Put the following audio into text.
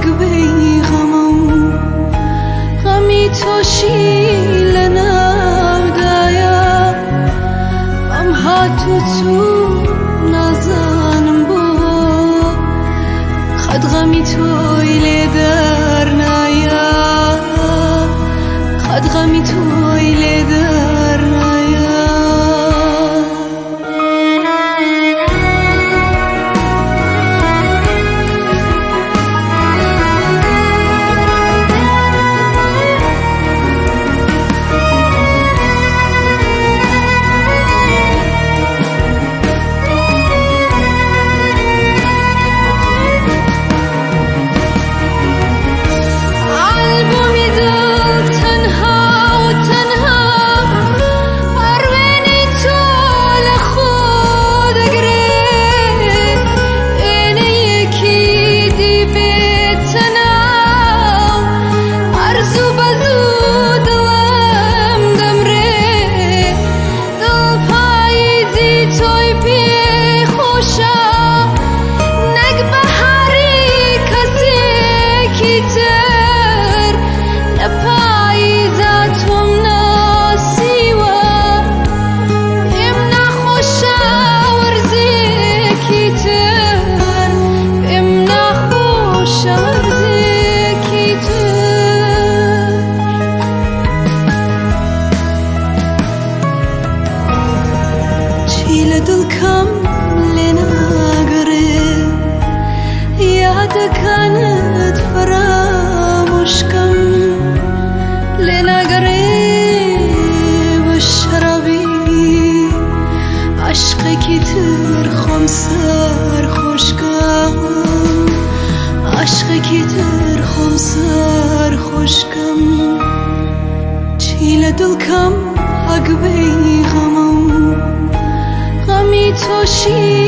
بی غمم غمی توشی لنودایا غم ها تو نازنم با خد غمی توی لدر نایا خد غمی توی لدر نایا دلكم لناقري يادك كانت فرامشكم لناقري والشرابي عشقك ترخم سر خوشكم عشقك ترخم سر خوشكم چيل دلكم عقبي غمم غمی توشی